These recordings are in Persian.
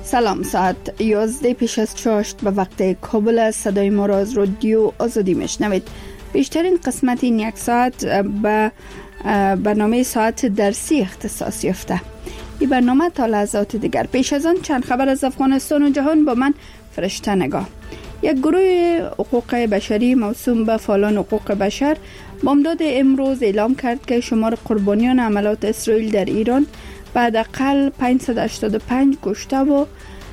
سلام، ساعت 11 پیش از 4 به وقت کابل. صدای ما را از رادیو آزادی میشنوید. بیشترین قسمت این یک ساعت به برنامه ساعت درسی اختصاص یافته. این برنامه تا لحظات دیگر. پیش از آن چند خبر از افغانستان و جهان با من فرشته نگاه. یک گروه حقوق بشری موسوم به فعالان حقوق بشر بامداد امروز اعلام کرد که شمار قربانیان عملیات اسرائیل در ایران به حداقل 585 کشته و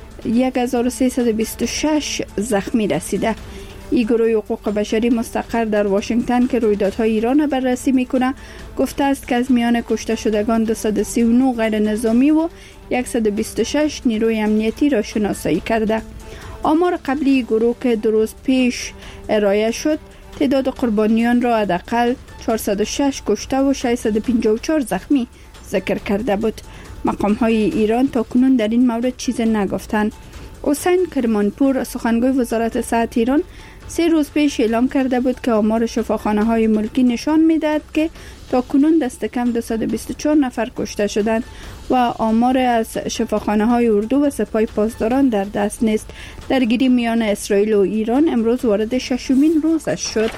1326 زخمی رسیده. این گروه حقوق بشری مستقر در واشنگتن که رویدادهای ایران را بررسی میکنه گفته است که از میان کشته شدگان 239 غیر نظامی و 126 نیروی امنیتی را شناسایی کرده. آمار قبلی گروه که 2 روز پیش ارائه شد تعداد قربانیان را حداقل 406 کشته و 654 زخمی ذکر کرده بود. مقام‌های ایران تاکنون در این مورد چیز نگفتند. حسین کرمانپور سخنگوی وزارت صحت ایران 3 روز پیش اعلام کرده بود که آمار شفاخانه‌های ملکی نشان می‌دهد که تاکنون دست کم 224 نفر کشته شدند و آمار از شفاخانه‌های اردو و سپاه پاسداران در دست نیست. درگیری میان اسرائیل و ایران امروز وارد 6مین روزش شد.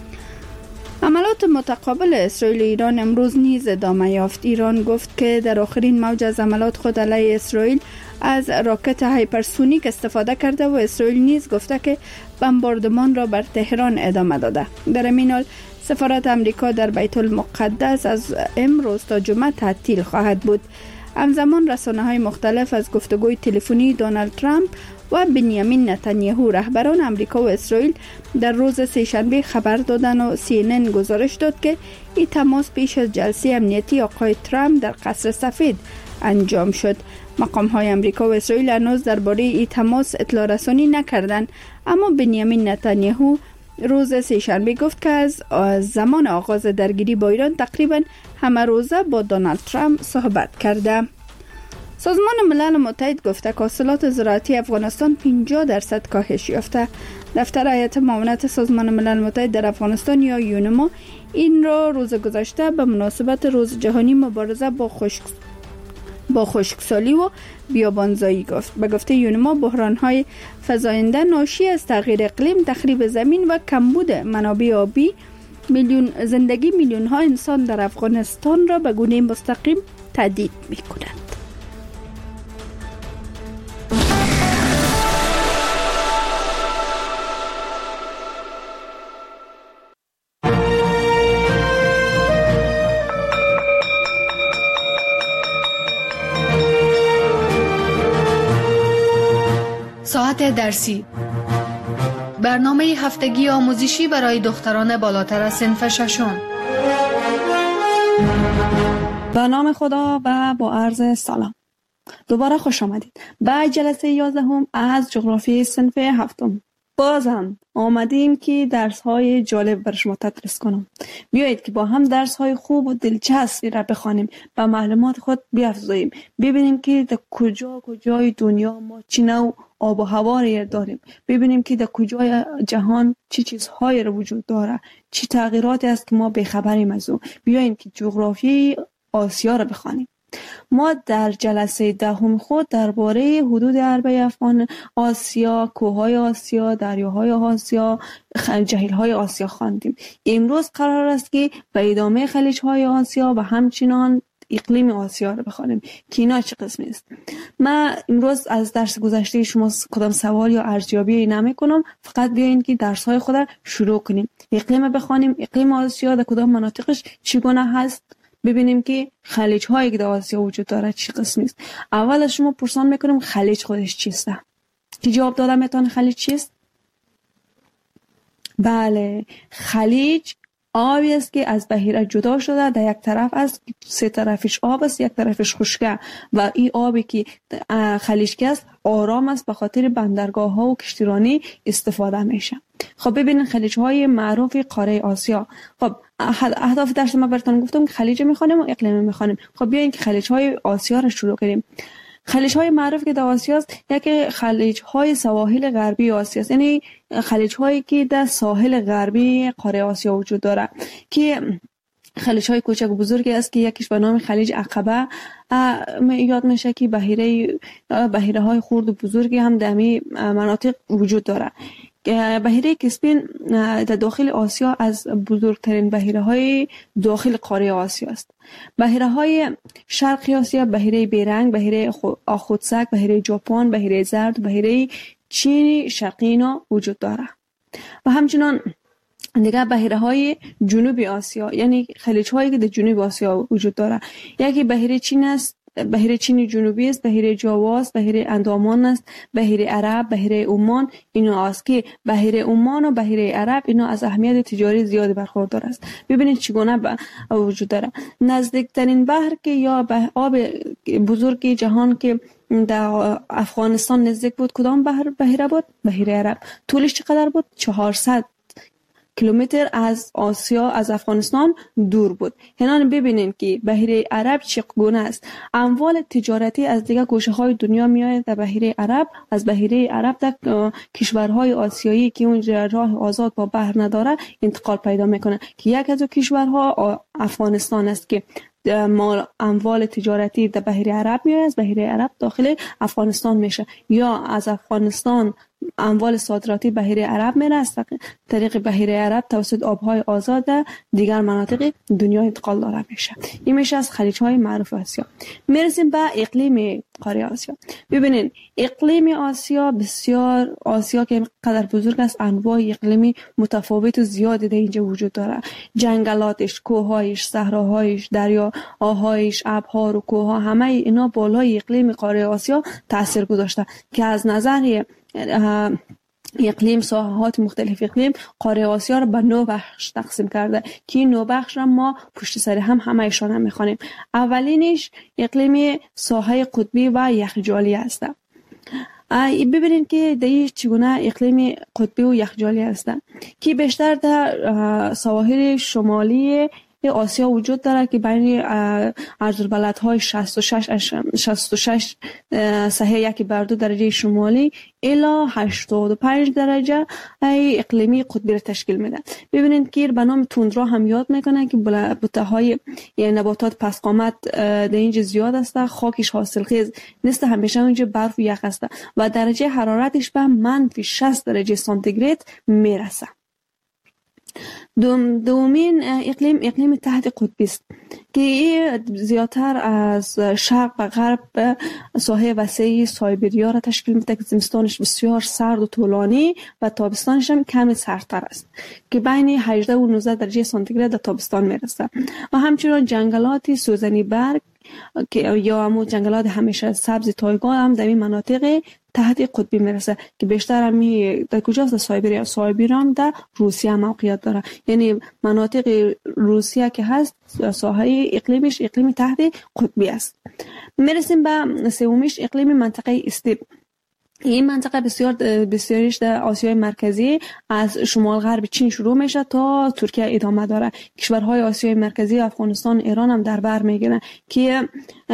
عملیات متقابل اسرائیل و ایران امروز نیز ادامه یافت. ایران گفت که در آخرین موج از عملیات خود علیه اسرائیل از راکت هایپرسونیک استفاده کرده و اسرائیل نیز گفته که بمباردمان را بر تهران ادامه داده. در همین حال سفارت امریکا در بیت المقدس از امروز تا جمعه تعطیل خواهد بود. همزمان رسانه‌های مختلف از گفتگوی تلفنی دونالد ترامپ و بنیامین نتانیاهو رهبران امریکا و اسرائیل در روز سه‌شنبه خبر دادند و CNN گزارش داد که این تماس پیش از جلسه امنیتی آقای ترامپ در قصر سفید انجام شد. مقام‌های امریکا و اسرائیل هنوز درباره این تماس اطلاع رسانی نکردند، اما بنیامین نتانیاهو روز سه‌شنبه گفت که از زمان آغاز درگیری با ایران تقریبا همه روزه با دونالد ترامپ صحبت کرده. سازمان ملل متحد گفته که حاصلات زراعتی افغانستان 50% کاهش یافته. دفتر هیئت معاونت سازمان ملل متحد در افغانستان یا یونما این را روز گذشته به مناسبت روز جهانی مبارزه با خشکسالی و بیابانزایی گفت. به گفته یونما بحران‌های فزاینده ناشی از تغییر اقلیم، تخریب زمین و کمبود منابع آبی زندگی میلیون‌ها انسان در افغانستان را به گونه مستقیم تهدید می‌کند. ساعت درسی، برنامه هفتگی آموزشی برای دختران بالاتر از صنف ششم. به نام خدا و با عرض سلام. دوباره خوش آمدید به جلسه 11 از جغرافی صنف 7. بازم آمدیم که درس‌های جالب بر شما تدریس کنم. بیایید که با هم درس‌های خوب و دلچسبی را بخوانیم و معلومات خود بیافزاییم. ببینیم که در کجای دنیا ما چه نوع آب و هوا را داریم. ببینیم که در کجای جهان چه چیزهایی را وجود داره، چه تغییراتی است که ما بی‌خبریم از او. بیایید که جغرافی آسیا را بخوانیم. ما در جلسه 10 خود درباره حدود عربه افغان آسیا، کوههای آسیا، دریاهای آسیا، جهیل‌های آسیا خواندیم. امروز قرار است که به ادامه خلیج‌های آسیا و همچنان اقلیم آسیا رو بخوانیم که اینا چه قسمی است. من امروز از درس گذشته شما کدام سوال یا ارزیابی نمی کنم، فقط بیاین که درس‌های خود را شروع کنیم. اقلیم بخوانیم، اقلیم آسیا در کدام مناطقش چگونه هست، ببینیم که خلیج هایی که در آسیا وجود داره چی قسمی است. اول از شما پرسان میکنم خلیج خودش چیست؟ کی جواب داده میتونه خلیج چیست؟ بله، خلیج آبی است که از بحیره جدا شده، در یک طرف است، 3 طرفش آب است، یک طرفش خشکه و این آبی که خلیج که است آرام است، به خاطر بندرگاه ها و کشتیرانی استفاده میشه. خب ببینید خلیج های معروف قاره آسیا. خب اهداف درس ما براتون گفتم که خلیج میخوانیم و اقلیم میخوانیم. خب بیاین که خلیج های آسیا را شروع کنیم. خلیج های معروف که در آسیا است، یکی خلیج های سواحل غربی آسیا است، یعنی خلیج هایی که در ساحل غربی قاره آسیا وجود داره که خلیج های کوچک و بزرگی است که یکیش به نام خلیج عقبه یاد میشه که بحیره های خرد و بزرگی هم در این مناطق وجود داره. بحیره کسپین در داخل آسیا از بزرگترین بحیره های داخل قاره آسیا است. بحیره های شرق آسیا، بحیره بیرنگ، بحیره آخودسک، بحیره ژاپن، بحیره زرد، بحیره چین شرقی اینا وجود داره. و همچنان دیگه بحیره های جنوبی آسیا، یعنی خلیج هایی که در جنوب آسیا وجود داره. یکی بحیره چین است، بحیره چین جنوبی است، بحیره جاوا است، بحیره اندامان است، بحیره عرب، بحیره عمان. اینا است که بحیره عمان و بحیره عرب اینا از اهمیت تجاری زیادی برخوردار است. ببینید چگونه وجود داره. نزدیکترین بحر که یا آب بزرگ جهان که در افغانستان نزدیک بود کدام بحیره بود؟ بحیره عرب. طولش چقدر بود؟ 400 کیلومتر از آسیا، از افغانستان دور بود. هنان ببینید که بحیره عرب چگونه است. اموال تجارتی از دیگر گوشه های دنیا میآید در بحیره عرب. از بحیره عرب در کشورهای آسیایی که اونجا راه آزاد با بحر نداره انتقال پیدا میکنه که یک از کشورها افغانستان است که اموال تجارتی در بحیره عرب میآید، از بحیره عرب داخل افغانستان میشه، یا از افغانستان اموال صادراتی بحیره عرب میره، از طریق بحیره عرب توسط آبهای آزاد دیگر مناطق دنیا انتقال داره میشه. این میشه از خلیج های معروف آسیا. میرسیم به اقلیم قاره آسیا. ببینید اقلیم آسیا بسیار، آسیا که قدر بزرگ است، انواع اقلیمی متفاوت و زیادی در اینجا وجود داره. جنگلاتش، کوههایش، صحراهایش، دریاهایش، ابرها و کوهها، همه اینا بالای اقلیم قاره آسیا تاثیر گذاشته که از نظر اقلیم، ساحات مختلف اقلیم قاره آسیا را به 9 بخش تقسیم کرده که این 9 بخش را ما پشت سر همه ایشان هم میخوانیم. اولینش اقلیم ساحه قطبی و یخجالی است. ببینید که در چگونه اقلیم قطبی و یخجالی است که بیشتر در سواحل شمالی آسیا وجود داره که بین عرض‌البلدهای 66 سهه 1/2 درجه شمالی الی 85 درجه اقلیمی قطبی را تشکیل میده. ببینید که به نام توندرا هم یاد میکنه که بوته‌های نباتات پس قامت در اینجا زیاد است، خاکش حاصلخیز نیست، همیشه اونجا برف و یخ است و درجه حرارتش به -60 درجه سانتیگراد میرسه. دومین اقلیم تحت قطبی است که زیادتر از شرق و غرب ساحه وسیع سایبریا را تشکیل میده که زمستانش بسیار سرد و طولانی و تابستانش هم کمی سردتر است که بین 18 و 19 درجه سانتیگراد در تابستان میرسه. و همچنین جنگلات سوزنی برگ که یا همون جنگلات همیشه سبز تایگا هم در این مناطق تحت قطبی میرسه که بیشتر هم در کجاست؟ سایبریا. سایبریا هم در روسیه موقعیت داره، یعنی مناطق روسیه که هست ساحه اقلیمش اقلیم تحت قطبی است. میرسیم به سومیش اقلیم منطقه استیپ. این منطقه بسیاریش در آسیای مرکزی از شمال غرب چین شروع میشه تا ترکیه ادامه داره. کشورهای آسیای مرکزی، افغانستان، ایران هم در بر میگیرن که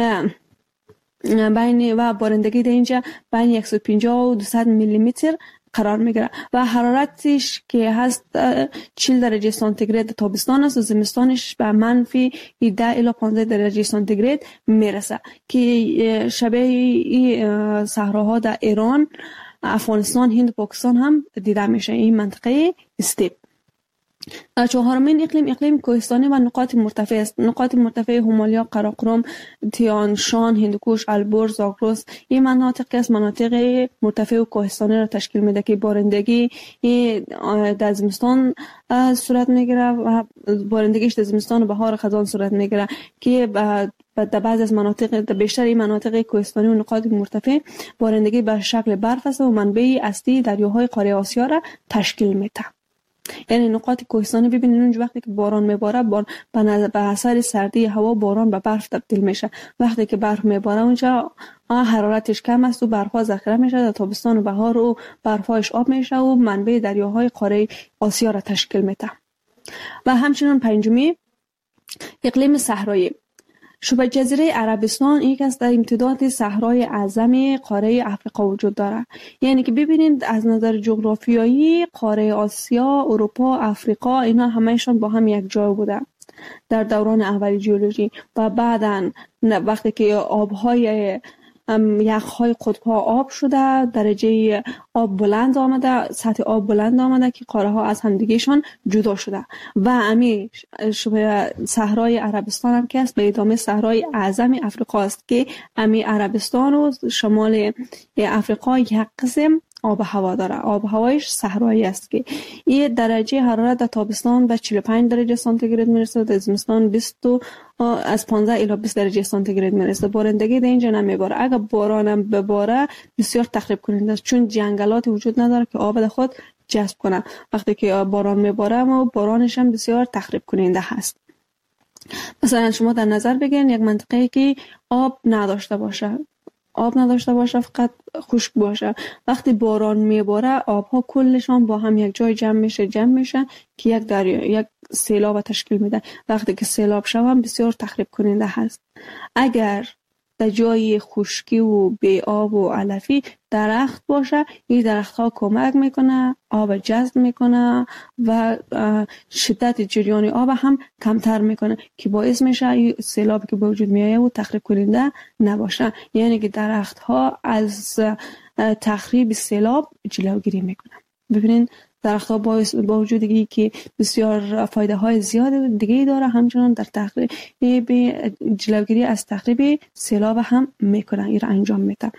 بین و بارندگی در اینجا بین 150 و 200 میلیمتر قرار میگیره و حرارتش که هست 40 درجه سانتیگراد تابستان است و زمستانش به -10 الی 15 درجه سانتیگراد میرسه که شبیه صحراها در ایران، افغانستان، هند و پاکستان هم دیده میشه. این منطقه استیپ. چهارمین اقلیم کوهستانی و نقاط مرتفع است. نقاط مرتفع همالیا، قراقرم، تیان شان، هندوکوش، البرز، زاگرس، این مناطق از مناطق مرتفع و کوهستانی را تشکیل میده که بارندگی در زمستان صورت میگیره و بارندگیش در زمستان و بهار خزان صورت میگیره که در بعض از مناطق، در بیشتر این مناطق کوهستانی و نقاط مرتفع بارندگی به شکل برف است و منبع اصلی دریاهای قاره آسیا را تشکیل میده. یعنی نقاط کوهستانی ببینید اونجا وقتی که باران میباره به اثر سردی هوا باران به برف تبدیل میشه. وقتی که برف میباره اونجا حرارتش کم است و برف‌ها ذخیره میشه، در تابستان و بهار و برف‌هاش آب میشه و منبع دریاهای قاره آسیا را تشکیل میده. و همچنین پنجمی اقلیم صحرایی. شبه جزیره عربستان یک از در امتداد صحرای اعظم قاره افریقا وجود داره. یعنی که ببینید از نظر جغرافیایی قاره آسیا، اروپا، افریقا اینا همهشون با هم یک جای بوده. است در دوران اولی ژئولوژی و بعداً وقتی که آبهای یخهای قطب‌ها آب شده، درجه آب بلند آمده، سطح آب بلند آمده که قاره ها از همدیگهشان جدا شده و امی صحرای عربستان هم که است به ادامه صحرای اعظم افریقا است که امی عربستان و شمال افریقا یک قسم آب هوا داره. آب هوایش صحرایی است که این درجه حرارت در تابستان به 45 درجه سانتیگراد میرسه، در زمستان از 15 الی 20 درجه سانتیگراد میرسه. بارندگی در اینجا نمیباره. اگر باران هم بباره بسیار تخریب کننده است چون جنگلات وجود نداره که آب در خود جذب کنه. وقتی که باران میباره و بارانش هم بسیار تخریب کننده هست. مثلا شما در نظر بگیرید یک منطقه‌ای که آب نداشته باشه، فقط خشک باشه، وقتی باران میباره آبها کلشان با هم یک جای جمع میشه که یک دریا، یک سیلاب تشکیل میده. وقتی که سیلاب شود بسیار تخریب کننده هست. اگر در جای خشکی و بی آب و علفی درخت باشه، این درخت ها کمک میکنه، آب جذب میکنه و شدت جریان آب هم کمتر میکنه که باعث میشه این سیلابی که به وجود میایه و تخریب کننده نباشه. یعنی که درخت ها از تخریب سیلاب جلوگیری میکنه. ببینین درخت ها با وجودی که بسیار فایده های زیاد دیگه داره، همچنان در تخریب جلوگیری از تخریب سیلاب هم میکنه، این را انجام میده.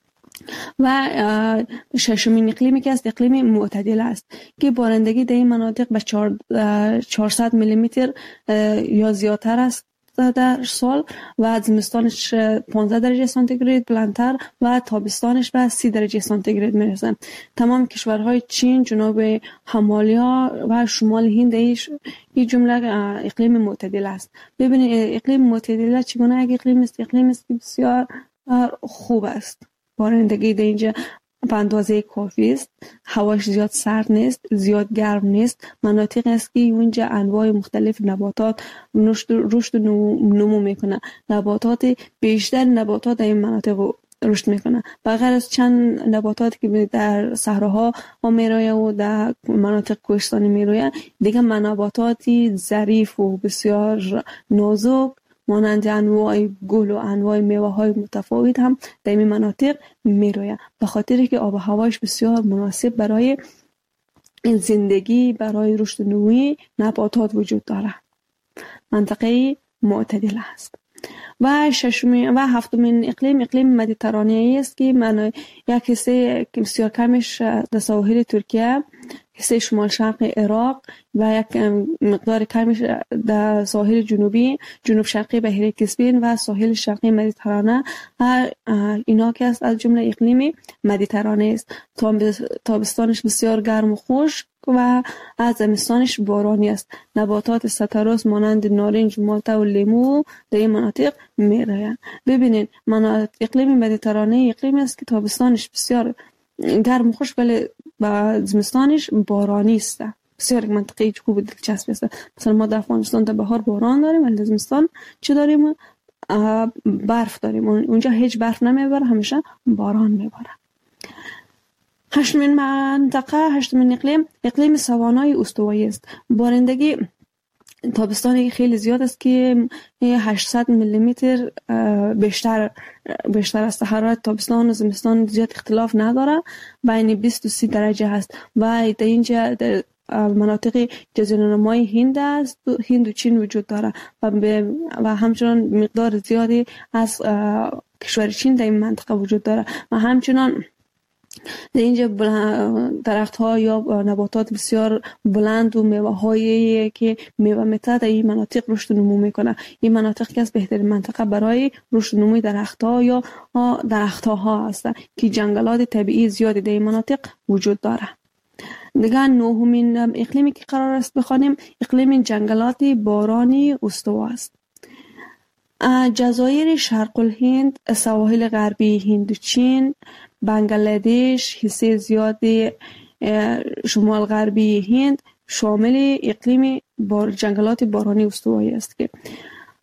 و ششمین اقلیمی که است اقلیم معتدل است که بارندگی در این مناطق به 400 میلیمتر یا زیادتر است در سال و زمستانش 15 درجه سانتیگراد بلندتر و تابستانش به 30 درجه سانتیگراد میرسه. تمام کشورهای چین، جنوب همالیا و شمال هند این جمله اقلیم معتدل است. ببینید اقلیم معتدل چگونه یک اقلیم است؟ اقلیم است که بسیار خوب است. بارندگی در اینجا به اندازه کافی است، هواش زیاد سرد نیست، زیاد گرم نیست. مناطق است که اونجا انواع مختلف نباتات رشد و نمو میکنه. بیشتر نباتات در این مناطق رشد میکنه. بغیر از چند نباتات که در صحراها میرویه و در مناطق کوهستانی میرویه، دیگه نباتاتی ظریف و بسیار نازک مانند انواع گل و انواع میوه های متفاوت هم در این مناطق میرویه، به خاطر که آب و هواش بسیار مناسب برای این زندگی، برای رشد نوعی نباتات وجود داره. منطقه معتدل است. و ششمین و هفتمین اقلیم مدیترانه‌ای است که من یک حصه بسیار کمش در ساحل ترکیه، حصه شمال شرق عراق و یک مقدار کمش در ساحل جنوب شرقی بحیره کاسپین و ساحل شرقی مدیترانه، اینا که است از جمله اقلیم مدیترانه است. تابستانش بسیار گرم و خشک و از زمستانش بارانی است. نباتات ستروس مانند نارنج، مالتا و لیمو در این مناطق میرویند. ببینید اقلیم مدیترانه اقلیم است که تابستانش بسیار گرم و خشک ولی با زمستانش بارانی است. بسیار منطقه خوب و دلچسب است. مثلا ما در افغانستان در بهار باران داریم ولی در زمستان چه داریم؟ برف داریم. اونجا هیچ برف نمیباره، همیشه باران میباره. هشتمین اقلیم سوانای استوایی است. بارندگی تابستانی خیلی زیاد است که 800 میلیمتر بیشتر است. حرارت تابستان و زمستان زیاد اختلاف نداره، بین 20 و 30 درجه هست و در اینجا در مناطق جزیره‌نمای هند و چین وجود داره و همچنان مقدار زیادی از کشور چین در این منطقه وجود داره و همچنان در اینجا درخت ها یا نباتات بسیار بلند و میوه هایی که میوه میته در این مناطق رشد و نمو میکنه. این مناطق که از بهترین منطقه برای رشد و نموی درخت ها یا درخت ها هست که جنگلات طبیعی زیادی در این مناطق وجود داره. دیگه نهمین اقلیمی که قرار است بخوانیم اقلیم جنگلات بارانی استوا است. جزایر شرق الهند، سواحل غربی هندوچین، بنگلادش، حصه زیادی شمال غربی هند شامل اقلیم جنگلات بارانی استوایی است که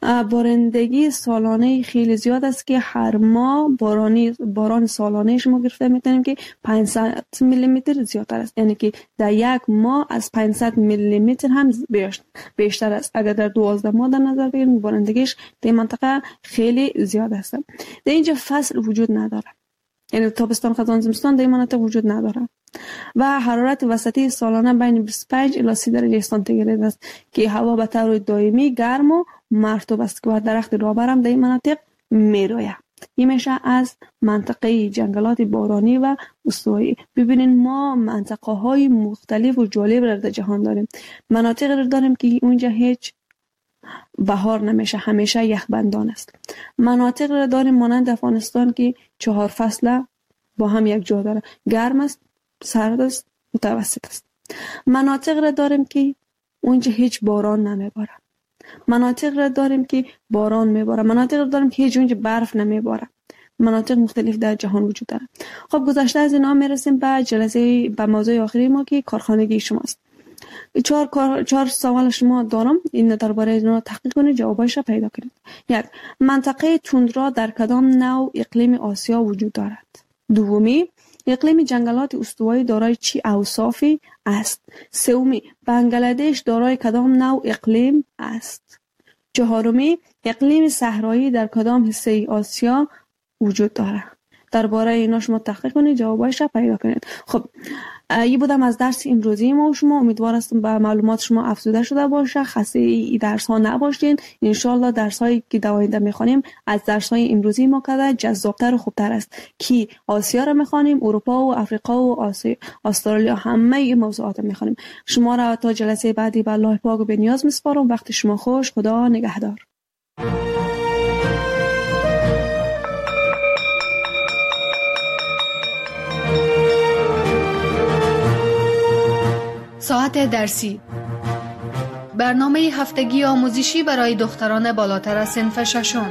بارندگی سالانه خیلی زیاد است که هر ماه باران سالانهش ما گرفته میتونیم که 500 میلی متر زیادتر است، یعنی که در یک ماه از 500 میلی متر هم بیشتر است. اگر در 12 ماه در نظر بگیریم بارندگیش در منطقه خیلی زیاد است. در اینجا فصل وجود نداره، یعنی تابستان، خزان، زمستان در این مناطق وجود نداره و حرارت وسطی سالانه بین 25 الی 30 درجه سانتیگراد است که هوا به طور دائمی گرم و مرطوب است و درخت رابر هم در این مناطق میروید. این میشه از منطقه جنگلات بارانی و استوایی. ببینین ما منطقه های مختلف و جالب در جهان داریم. مناطق را داریم که اونجا هیچ بهار نمیشه، همیشه یخبندان است. مناطق را داریم مانند افغانستان که 4 فصل با هم یک جا داره، گرم است، سرد است، متوسط است. مناطق را داریم که اونجا هیچ باران نمیباره. مناطق را داریم که باران میباره. مناطق را داریم که هیچ اونجا برف نمیباره. مناطق مختلف در جهان وجود داره. خب گذشته از اینا میرسیم به موضوع آخری ما که کارخانگی شماست. 4 سوال شما دارم، این درباره اینا تحقیق کنید، جوابایش را پیدا کنید. 1. منطقه توندرا در کدام نوع اقلیم آسیا وجود دارد؟ دومی، اقلیم جنگلات استوایی دارای چی اوصافی است؟ سومی، بنگلادش دارای کدام نوع اقلیم است؟ چهارمی، اقلیم صحرایی در کدام حصه آسیا وجود دارد؟ درباره اینا شما تحقیق کنید، جوابایش را پیدا کنید. خب این بودم از درس امروزی ما و شما. امیدوار هستم به معلومات شما افزوده شده باشه، خسته ای درس ها نباشین. ان شاء الله درس هایی که در آینده میخوانیم از درس های امروزی ما کده جذابتر و خوبتر است که آسیا را میخوانیم، اروپا و افریقا و استرالیا، همه این موضوعات میخوانیم. شما را تا جلسه بعدی به الله پاک و بنیاز میسپارم. وقت شما خوش. خدا نگهدار. ساعت درسی، برنامه هفتگی آموزشی برای دختران بالاتر از صنف ششم.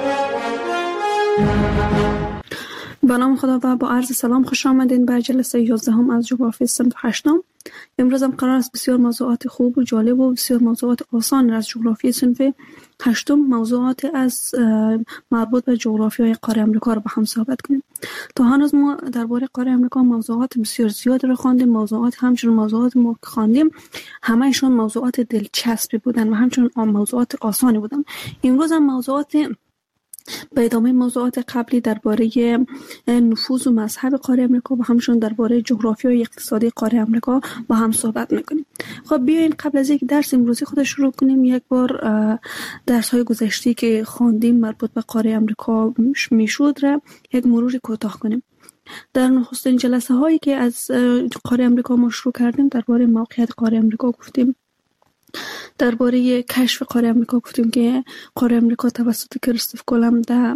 به نام خدا و با عرض سلام خوش آمدین به جلسه 11 از جغرافی صنف 8. امروز هم قرار است بسیار موضوعات خوب و جالب و بسیار موضوعات آسان از جغرافی صنف 8 موضوعات از مربوط به جغرافیای قاره امریکا رو با هم صحبت کنیم. تا هنوز ما درباره قاره امریکا موضوعات بسیار زیاد رو خواندیم. موضوعات همچنین موضوعات ما خواندیم همه‌شون موضوعات دلچسبی بودن و همچنین موضوعات آسانی بودن. امروز هم موضوعات به ادامه موضوعات قبلی درباره نفوذ و مذهب قاره امریکا و همچنین درباره جغرافیا و اقتصادی قاره امریکا با هم صحبت میکنیم. خب بیاین قبل از اینکه درس امروزی خود شروع کنیم یک بار درس های گذشته که خواندیم مربوط به قاره امریکا میشد را یک مرور کوتاه کنیم. در نخستین جلسه هایی که از قاره امریکا ما شروع کردیم درباره موقعیت قاره امریکا گفتیم، درباره کشف قاره امریکا گفتیم که قاره امریکا توسط کریستوف کلمب در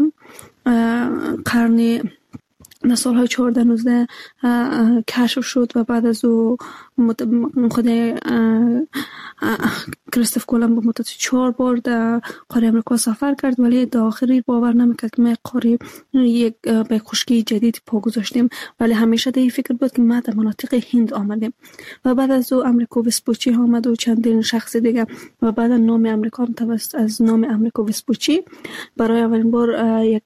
قرن سالهای 14-19 کشف شد و بعد از او خود کریستوف کلمب به مدت 4 بار در قاره امریکا سفر کرد، ولی در آخری باور نمیکرد که ما قاره یک به خشکی جدید پا گذاشتیم، ولی همیشه در این فکر بود که ما در مناطق هند آمدیم. و بعد از او امریکا وسپوچی آمد و چندین شخص دیگه و بعد نام امریکا توسط از نام امریکا وسپوچی برای اولین بار یک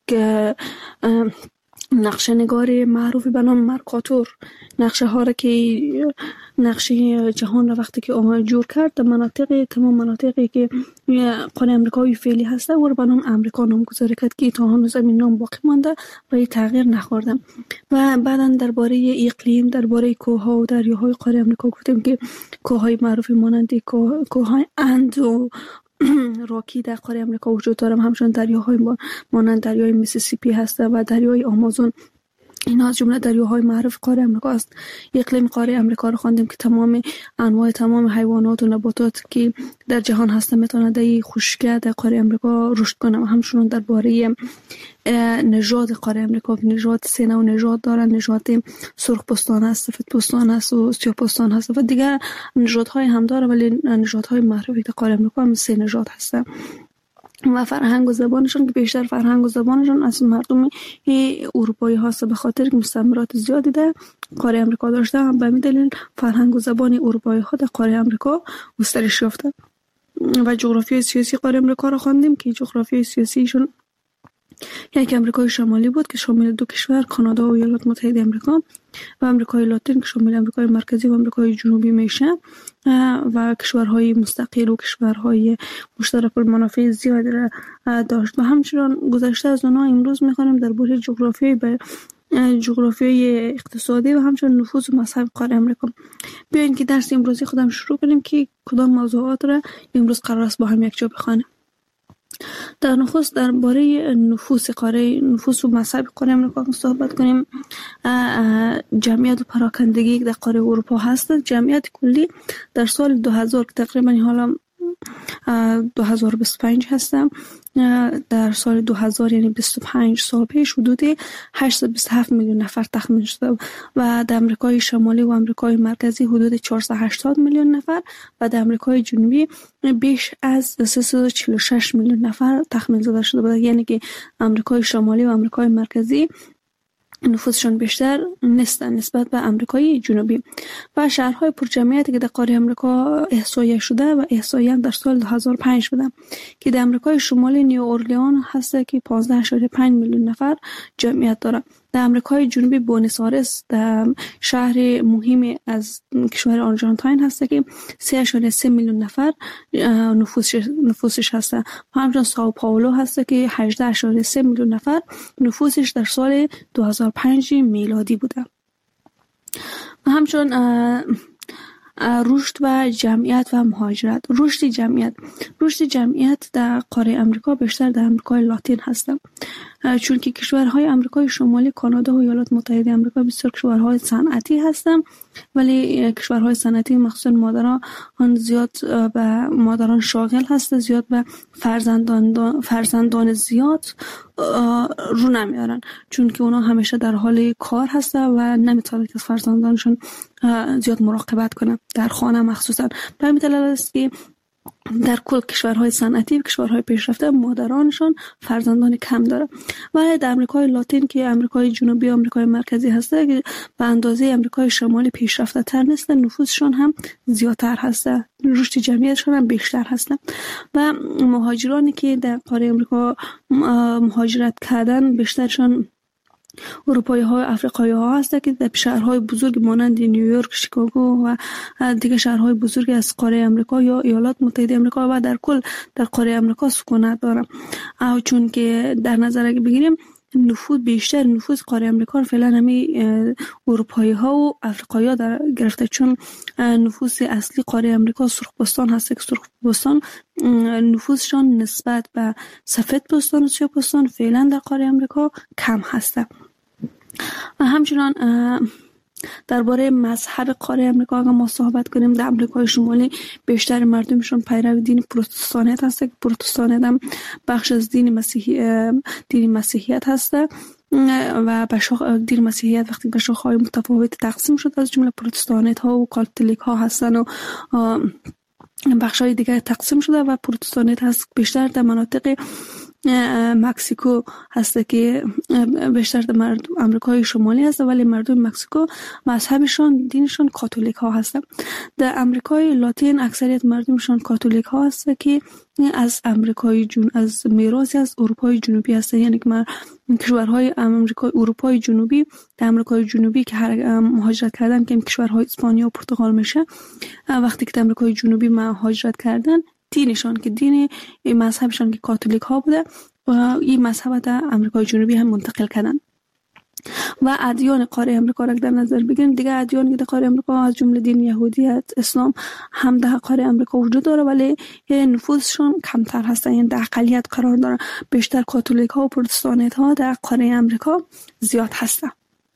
نقشه نگار معروفی به نام مرکاتور نقشه ها را که نقشه جهان را وقتی که جور کرد در مناطق تمام مناطقی که قاره امریکای فعلی هسته و به نام امریکا نامگذاری کرد که تا هنوز این نام باقی مانده و تغییر نخورده. و بعدا درباره اقلیم، درباره کوهها و دریاهای قاره امریکا گفتیم که کوههای معروفی مانند کوههای اند و راکی در قاره امریکا وجود دارم، همچنین دریاهای مانند دریای میسیسیپی هسته و دریای آمازون. اینا از جمله دریاهای معروف قاره امریکا است. اقلیم قاره امریکا رو خواندیم که تمام انواع تمام حیوانات و نباتات که در جهان هسته میتونه در خشکی در قاره امریکا رشد کنه. و همچنین درباره نژاد قاره امریکا، نژاد 3 نوع نژاد دارن، نژاد سرخ پوستان است، سفید پوستان است و سیاه پوستان است و دیگر نژادهای هم داره، ولی نژادهای معروفی در قاره امریکا هم 3 نژاد هستن. و فرهنگ و زبانشون که بیشتر فرهنگ و زبانشون از مردم اروپایی هست، به خاطر که مستعمرات زیادی در قاره امریکا داشته، هم به همین دلیل فرهنگ و زبان اروپایی ها در قاره امریکا گسترش یافته. و جغرافیای سیاسی قاره امریکا را خواندیم که جغرافیای سیاسیشون یک امریکای شمالی بود که شامل دو کشور، کانادا و ایالات متحده آمریکا، و امریکای لاتین که شامل امریکای مرکزی و امریکای جنوبی میشه، و کشورهای مستقل و کشورهای مشترک المنافع زیاد را داشت. و همچنان گذشته از اونها امروز میخوانیم درباره جغرافیای اقتصادی و همچنان نفوذ و مذهب قاره امریکا. بیاین که درس امروزی خودم شروع کنیم که کدام موضوعات را امروز قرار است با هم یک جا بخوانیم. در نخست درباره نفوذ و مذهب قاره امریکا صحبت کنیم. جمعیت و پراکندگی در قاره اروپا هست. جمعیت کلی در سال 2000 که تقریبا حالا 2025 هستم، در سال 2000 یعنی 25 سال پیش حدود 827 میلیون نفر تخمین شده و در امریکای شمالی و امریکای مرکزی حدود 480 میلیون نفر و در امریکای جنوبی بیش از 346 میلیون نفر تخمین زده شده بود. یعنی که امریکای شمالی و امریکای مرکزی نفوذشون بیشتر نیستن نسبت به امریکای جنوبی. و شهرهای پرجمعیتی که در قاره امریکا احصایه شده و احصایه در سال 2005 بوده که در امریکای شمالی نیو اورلیان هست که 15.5 میلیون نفر جمعیت داره. در امریکای جنوبی بونس آیرس در شهر مهمی از کشور آرژانتین هست که 3.3 میلیون نفر نفوسش هست. و همچنین ساو پائولو هست که 18.3 میلیون نفر نفوسش در سال 2005 میلادی بوده. و همچنین رشد و جمعیت و مهاجرت. رشد جمعیت در قاره امریکا بیشتر در امریکای لاتین هست، چون که کشورهای امریکای شمالی، کانادا و ایالات متحده آمریکا بسیار کشورهای صنعتی هستند، ولی کشورهای صنعتی مخصوصا زیاد به مادران شاغل هست، زیاد به فرزندان زیاد رو نمیارن، چون که اونا همیشه در حال کار هستن و نمیتونن که فرزندانشون زیاد مراقبت کنن در خانه مخصوصا. به همین دلیل است که در کل کشورهای صنعتی و کشورهای پیشرفته مادرانشون فرزندان کم داره. ولی در امریکای لاتین که امریکای جنوبی و امریکای مرکزی هسته که به اندازه امریکای شمالی پیشرفته تر نیستن، نفوذشون هم زیادتر هسته، رشد جمعیتشون هم بیشتر هسته. و مهاجرانی که در قاره امریکا مهاجرت کردن بیشترشون اروپایی ها و افریقایی ها هست که در شهرهای بزرگ مانند نیویورک، شیکاگو و دیگر شهرهای بزرگ از قاره امریکا یا ایالات متحده آمریکا و در کل در قاره امریکا سکونت دارند. چون که در نظر بگیریم نفوذ قاره امریکا فعلا همین اروپایی ها و افریقایی ها در گرفته، چون نفوذ اصلی قاره امریکا سرخپوستان هست که سرخپوستان نفوذشان نسبت به سفیدپوستان و سیاه‌پوستان فعلا در قاره امریکا کم هسته. و همچنان درباره مذهب قاره امریکا اگر ما صحبت کنیم، در امریکای شمالی بیشتر مردمشون پیرو دین پروتستانیت هست که پروتستانیت هم بخش از دین مسیحیت هست و دین مسیحیت وقتی به شاخه‌های متفاوت تقسیم شد، از جمله پروتستانیت ها و کاتولیک ها هستن و بخش‌های دیگر تقسیم شده و پروتستانیت هست بیشتر در مناطق مکزیکو هست که بیشتر در امریکای شمالی هست، ولی مردم مکزیکو مذهبشون دینشون کاتولیک ها هست. در امریکای لاتین اکثریت مردمشون کاتولیک ها هست که از از میراثی از اروپای جنوبی هست. یعنی که کشورهای اروپای جنوبی در امریکای جنوبی که مهاجرت کردن که کشورهای اسپانیا و پرتغال میشه، وقتی که در امریکای جنوبی مهاجرت کردن دینشان که دین مذهبشان که کاتولیک ها بوده و این مذهب در امریکای جنوبی هم منتقل کردن. و ادیان قاره امریکا را در نظر بگیریم، دیگه ادیانی که در قاره امریکا از جمله دین یهودیت، اسلام هم در قاره امریکا وجود داره، ولی نفوذشون کمتر هستن، یعنی در اقلیت قرار داره. بیشتر کاتولیک ها و پروتستانیت ها در قاره امریکا زیاد هستن.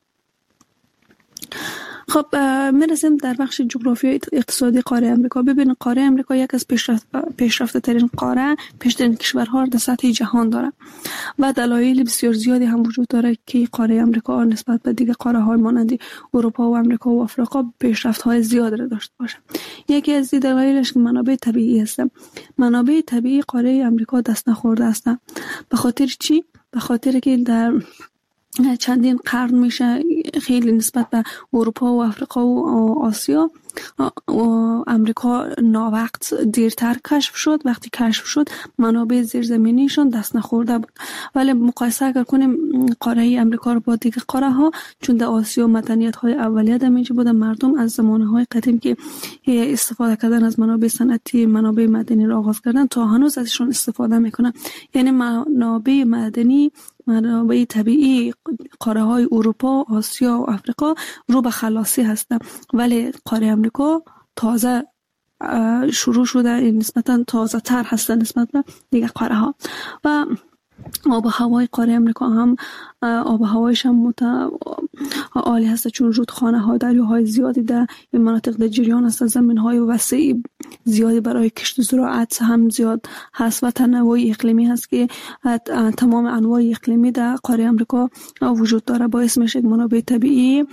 خب میرسیم در بخش جغرافیای اقتصادی قاره امریکا. ببینید قاره امریکا یک از پیشرفته ترین قاره، پیشترین کشورها در سطح جهان داره و دلایل بسیار زیادی هم وجود داره که قاره امریکا نسبت به دیگر قاره های مانند اروپا و امریکا و آفریقا پیشرفت های زیاد را داشته باشه. یکی از دلایلش که منابع طبیعی هست. منابع طبیعی قاره امریکا دست نخورده است. به خاطر چی؟ به خاطر که در چندین قرن میشه خیلی نسبت به اروپا و افریقا و آسیا امریکا ناوقت دیرتر کشف شد. وقتی کشف شد منابع زیرزمینیشون دست نخورده بود. ولی مقایسه اگر کنیم قاره امریکا رو با دیگه قاره ها، چون در آسیا مدنیت های اولیه دمیجه بودن، مردم از زمانه های قدیم که استفاده کردن از منابع صنعتی، منابع مدنی رو آغاز کردن تا هنوز ازشون استفاده میکنن. یعنی منابع مدنی، منابع طبیعی قاره های اروپا، آسیا و افریقا رو به خلاصی هستن، ولی قاره امریکا تازه شروع شده، نسبتا تازه تر هستن نسبت به دیگه قاره ها. و آب و هوای قاره امریکا هم آب و هوایش هم عالی هست، چون رودخانه ها، دریاهای زیادی در این مناطق در جریان است، زمین های وسیع زیادی برای کشت و زراعت هم زیاد هست و تنوع اقلیمی هست که تمام انواع اقلیمی در قاره امریکا وجود داره، باعث میشه منابع طبیعی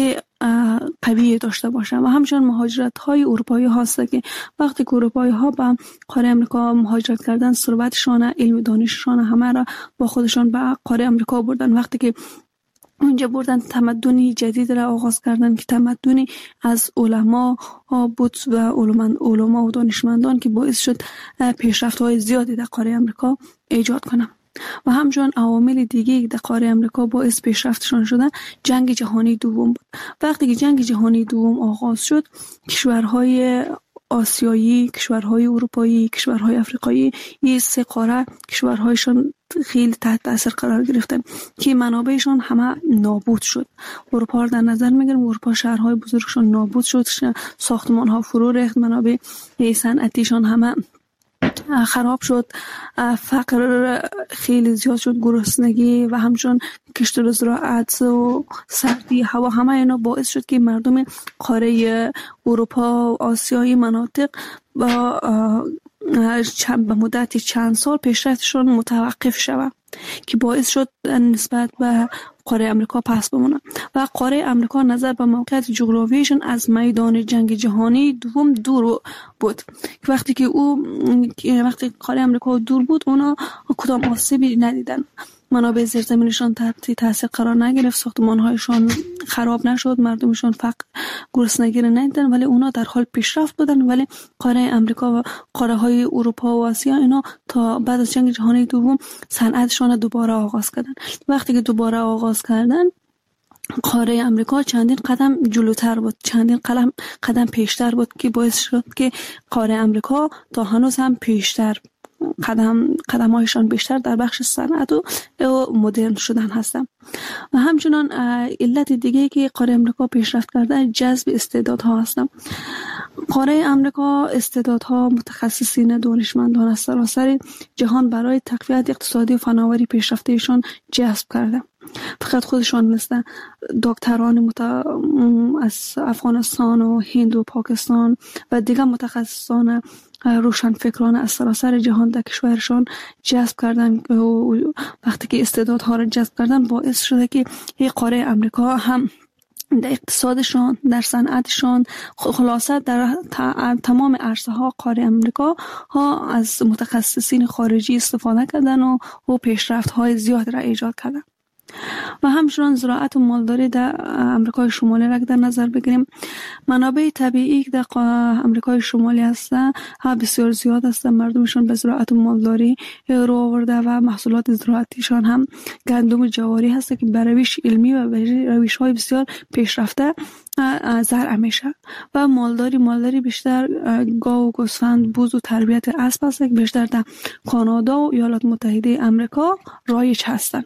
قوی داشته باشه. و همچنین مهاجرت های اروپایی هست که وقتی که اروپایی ها به قاره امریکا مهاجرت کردن، ثروتشان، علم دانششان همه را با خودشان به قاره امریکا بردن. وقتی که اونجا بردن، تمدنی جدید را آغاز کردن که تمدنی از علما بود و علما و دانشمندان که باعث شد پیشرفت های زیادی در قاره امریکا ایجاد کنند. و همچنین عوامل دیگه در قاره امریکا باعث پیشرفتشان شدن جنگ جهانی دوم بود. وقتی که جنگ جهانی دوم آغاز شد، کشورهای آسیایی، کشورهای اروپایی، کشورهای افریقایی، این سه قاره کشورهایشان خیلی تحت تاثیر قرار گرفتن که منابعشان همه نابود شد. اروپا رو در نظر میگیریم، اروپا شهرهای بزرگشان نابود شد، ساختمانها فرو ریخت، منابع صنعتیشان همه خراب شد، فقر خیلی زیاد شد، گرسنگی و همچنین کشت و زراعت و سردی هوا، همه اینا باعث شد که مردم قاره اروپا و آسیایی مناطق به مدت چند سال پیشرفتشون متوقف شود که باعث شد نسبت به قاره امریکا پس بمونه. و قاره امریکا نظر به موقعیت جغرافیایشون از میدان جنگ جهانی دوم دور بود. وقتی قاره امریکا دور بود، اونا کدام آسیبی ندیدن، منابع زیرزمینیشان تحت تاثیر قرار نگرفت، ساختمان‌هایشان خراب نشد، مردمشان فقر گرسنگی را ندیدن، ولی اونا در حال پیشرفت بودن. ولی قاره امریکا و قاره‌های اروپا و آسیا اینا تا بعد از جنگ جهانی دوم صنعتشان دوباره آغاز کردن. وقتی که دوباره آغاز کردن، قاره امریکا چندین قدم جلوتر بود، چندین قدم پیشتر بود که باعث شد که قاره امریکا تا هنوز هم پیشتر قدم‌هایشان بیشتر در بخش صنعت و مدرن شدن هستند. و همچنان علت دیگه که قاره امریکا پیشرفت کرده جذب استعدادها هستند. قاره امریکا استعدادها، متخصصین، دانشمندان از سراسر جهان برای تقویت اقتصادی و فناوری پیشرفتهشان جذب کرده. فقط خودشان نیستن، دکتران از افغانستان و هند و پاکستان و دیگر متخصصان روشنفکران از سراسر جهان در کشورشان جذب کردن. وقتی که استعدادها را جذب کردن، باعث شده که قاره امریکا هم در اقتصادشان، در صنعتشان، خلاصه در تمام عرصه ها قاره امریکا ها از متخصصین خارجی استفاده کردن و پیشرفت های زیاد را ایجاد کردن. و همچنان زراعت و مالداری در امریکای شمالی را در نظر بگیریم، منابع طبیعی که در امریکای شمالی هستند بسیار زیاد هستند. مردمشان به زراعت و مالداری رو آورده و محصولات زراعتیشان هم گندم و جواری هست که به روش علمی و به روش های بسیار پیشرفته زرع میشه. و مالداری بیشتر گاو و گوسفند، بوز و تربیت اسب هست که بیشتر در کانادا و ایالات متحده آمریکا رایج هستند.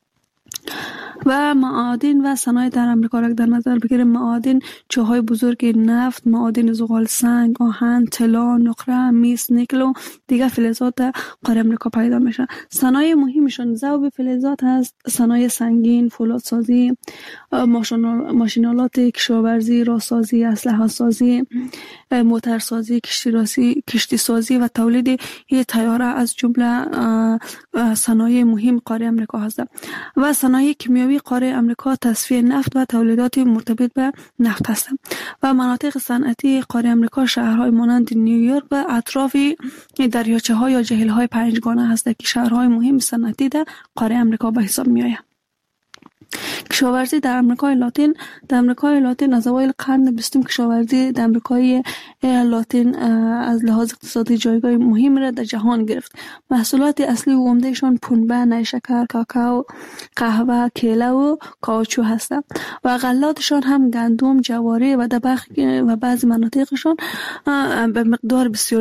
و معادن و صنایع در امریکا را در نظر بگیریم، معادن چاهای بزرگ نفت، معادن زغال سنگ، آهن، طلا، نقره، مس، نیکل و دیگر فلزات در قاره امریکا پیدا میشن. صنایع مهمشون ذوب فلزات هست، صنایع سنگین، فولادسازی، ماشینالات کشاورزی، راهسازی، اسلحه سازی، موتورسازی، کشتی سازی و تولید طیاره از جمله صنایع مهم قاره امریکا هست. و صنایع کیمیاوی قاره امریکا تصفیه نفت و تولیدات مرتبط به نفت هستند. و مناطق صنعتی قاره امریکا شهرهای مانند نیویورک و اطراف دریاچه ها یا جهیل های پنجگانه هستند که شهرهای مهم صنعتی در قاره امریکا به حساب می آیند. کشاورزی در امریکای لاتین از اوایل قرن 20 کشاورزی در امریکای لاتین از لحاظ اقتصادی جایگاه مهم را در جهان گرفت. محصولات اصلی و عمدهشان پنبه، نیشکر، کاکائو، قهوه، کیله و کاوچو هستند و غلاتشان هم گندم، جواری و بعضی مناطقشان به مقدار بسیار